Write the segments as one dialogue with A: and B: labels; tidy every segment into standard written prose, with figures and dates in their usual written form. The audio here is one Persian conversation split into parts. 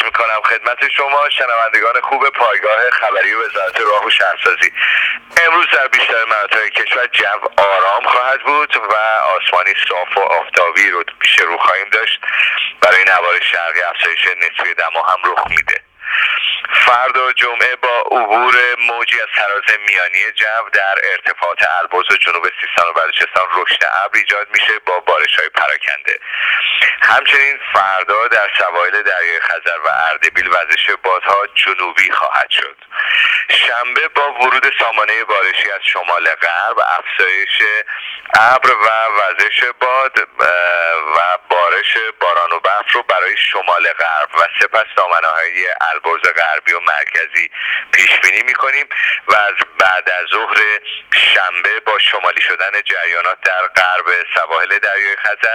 A: عرض میکنم خدمت شما شنوندگان خوب پایگاه خبری وزارت راه و شهرسازی. امروز در بیشتر مناطق کشور جو آرام خواهد بود و آسمانی صاف و آفتابی رو پیش رو خواهیم داشت. برای نوار شرقی افزایش نسبی دما هم رخ میده. فردا جمعه با عبور موجی از تراز میانی جو در ارتفاعات البرز و جنوب سیستان و بلوچستان رشد ابر ایجاد میشه با بارش‌های پراکنده. همچنین فردا در سواحل دریای خزر و اردبیل وزش بادها جنوبی خواهد شد. شنبه با ورود سامانه بارشی از شمال غرب افزایش ابر و وزش باد و بارش باران و برف رو برای شمال غرب و سپس دامنه‌های البرز غربی و مرکزی پیش بینی می‌کنیم و از بعد از ظهر شنبه با شمالی شدن جریانات در غرب سواحل دریای خزر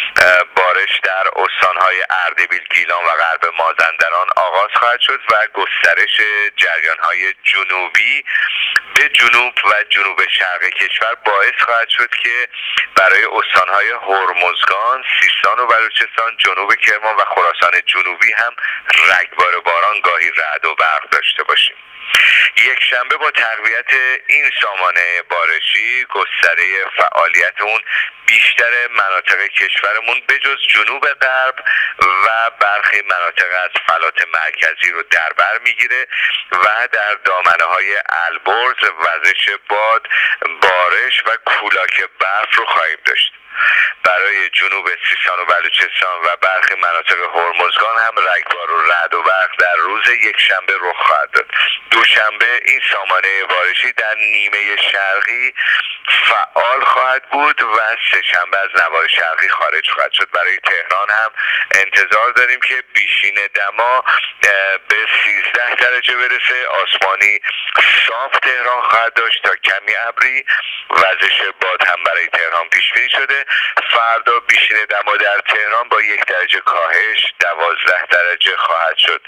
A: بارش در استان‌های اردبیل، گیلان و غرب مازندران آغاز خواهد شد و گسترش جریان‌های جنوبی به جنوب و جنوب شرق کشور باعث خواهد شد که برای استان‌های هرمزگان، سیستان و بلوچستان، جنوب کرمان و خراسان جنوبی هم رگبار باران گاهی رعد و برق داشته باشیم. یک شنبه با تقویت این سامانه بارشی گستره فعالیت اون بیشتر مناطق کشورمون به جز جنوب غرب و برخی مناطق از فلات مرکزی رو در بر میگیره و در دامنه‌های البرز وزش باد، بارش و کولاک برف رو خواهیم داشت. برای جنوب سیستان و بلوچستان و برخی مناطق هرمزگان هم رگبار و رعد و برق در روز یک شنبه رخ خواهد داد. دوشنبه این سامانه بارشی در نیمه شرقی فعال خواهد بود و سه شنبه از نوار شرقی خارج خواهد شد. برای تهران هم انتظار داریم که بیشین دما به 13 درجه برسه. آسمانی صاف تهران خواهد داشت تا کمی ابری. وزش باد هم برای تهران پیش بینی شده. فردا بیشین دما در تهران با 1 درجه کاهش 12 درجه خواهد شد.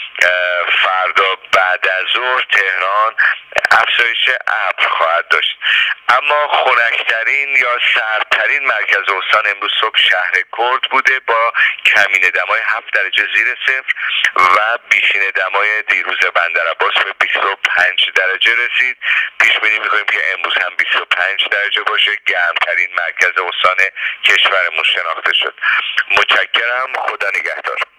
A: فردا بعد از ظهر تهران افزایش ابر خواهد داشت. اما خنک‌ترین یا سردترین مرکز استان امروز صبح شهر کرد بوده با کمین دمای 7 درجه زیر صفر و بیشین دمای دیروز بندرعباس به 25 درجه رسید. پیش بینی می‌کنیم که امروز هم 25 درجه باشه. گرمترین مرکز استان کشورمون شناخته شد. متشکرم. خدا نگهدار.